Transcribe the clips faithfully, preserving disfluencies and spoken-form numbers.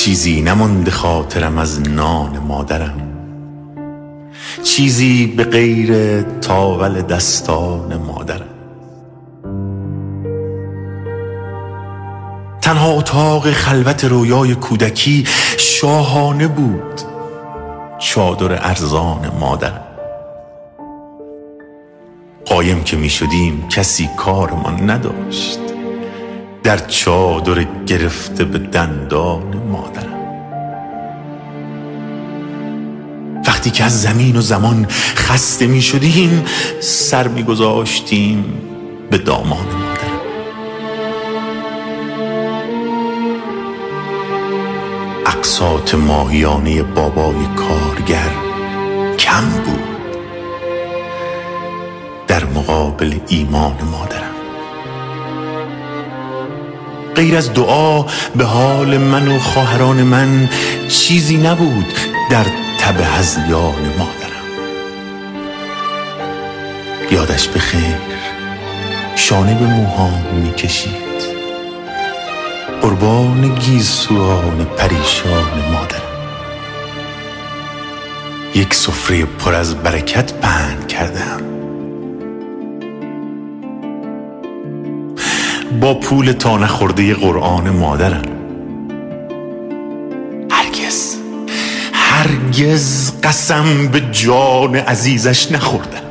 چیزی نمانده خاطرم از نان مادرم، چیزی به غیر تاول دستان مادرم. تنها اتاق خلوت رویای کودکی شاهانه بود چادر ارزان مادرم. قایم که می شدیم کسی کارمان نداشت در چادر گرفته به دندان مادرم. وقتی که از زمین و زمان خسته می شدیم سر می گذاشتیم به دامان مادرم. اقساط ماهیانه بابای کارگر کم بود در مقابل ایمان مادرم. غیر از دعا به حال من و خواهران من چیزی نبود در تب هذیان مادرم. یادش بخیر شانه به موهام می کشید قربان گیسوان پریشان مادرم. یک سفره پر از برکت پهن کردم، با پول تا نخورده قرآن مادرم. هرگز هرگز قسم به جان عزیزش نخوردم.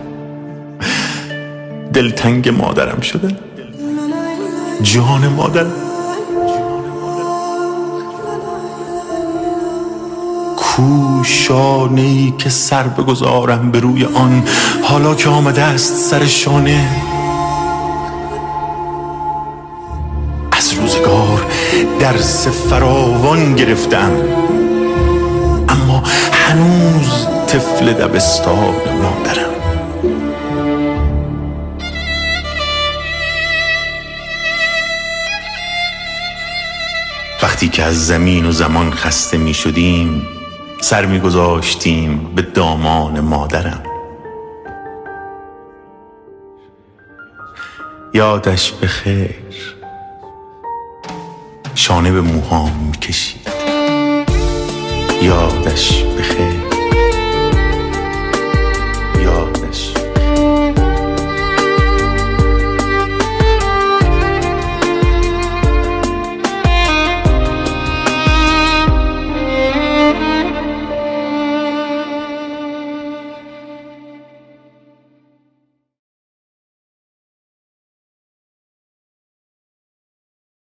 دلتنگ مادرم شدم، جان مادرم. کو شانه‌ای که سر بگذارم به روی آن حالا که آمده است سر شانه. از روزگار درس فراوان گرفتم اما هنوز طفل دبستان مادرم. وقتی که از زمین و زمان خسته می شدیم سر می گذاشتیم به دامان مادرم. یادش بخیر شانه به موهام می کشید. یادش بخیر